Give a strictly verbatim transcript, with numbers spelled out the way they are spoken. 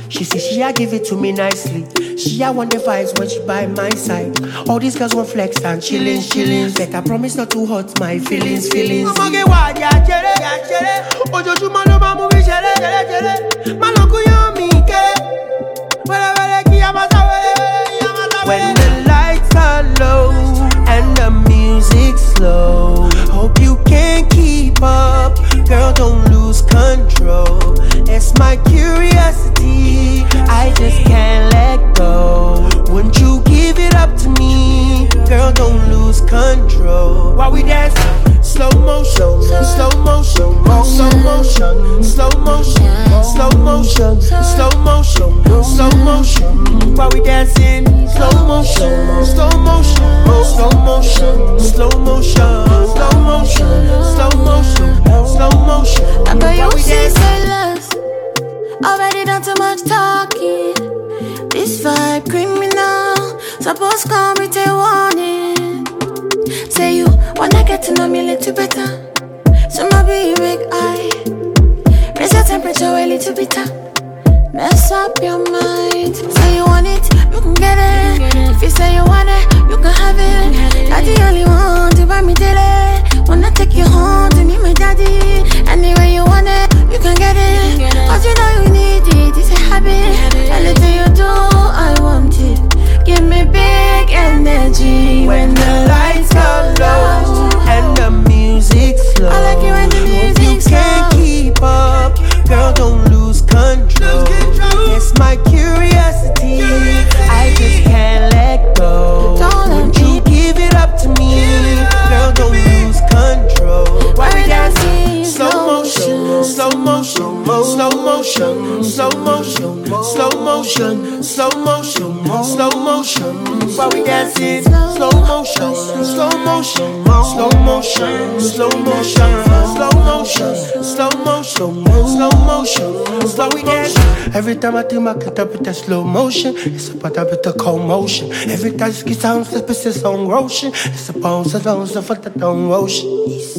She say she a give it to me nicely. She a want the vibes when she by my side. All these girls want flex and chillin', chillin'. But I promise not to hurt my feelings, feelings. I'ma get wild, yeah, chere, yeah, chere. Ojoojúmọ́ ló máa mú mi ṣeré, ṣeré, ṣeré. Má lọ kú yán mi kéré. Wẹ́rẹ́ wẹ́rẹ́ kí a máa sá wẹ́rẹ́, a máa sá wẹ́rẹ́. When the lights are low and the music's slow, hope you can keep up. Girl, don't lose control. It's my curiosity, I just can't let go. Wouldn't you give it up to me? Girl, don't lose control. While we dance, slow motion, slow motion, slow motion, slow motion, slow motion, slow motion, slow motion. While we dancing, slow motion, slow motion, slow motion, slow motion, slow motion, slow motion, slow motion. I bet you see say less. Already done too much talking. This vibe criminal. Suppose call me to warning. Say you wanna get to know me a little better. So maybe you make eye. Raise your temperature a little bit. Mess up your mind. Say you want it, you can get it. If you say you want it, you can have it. Not the only one to buy me daily. Wanna take you home to meet my daddy. Anyway you want it, you can get it. Cause you know you need it, it's a habit. Anything you do, I want it. Give me big energy when the lights are low and the music's slow. I like it when the music's slow. You can't keep up, girl, don't lose control. It's my curiosity, I just can't let go. Won't you give it up to me? Girl, don't lose control. Why we dancing? Slow motion, slow motion, slow motion, slow motion, slow motion, slow motion, slow motion. Why we dancing? Slow motion, slow motion, slow motion, slow motion, slow motion, slow motion, slow motion. Why we dancing? Every time I do my cut up with that slow motion, it's about a bit of commotion. Every time it sounds like it's on motion, it's supposed to don't suffer the ocean.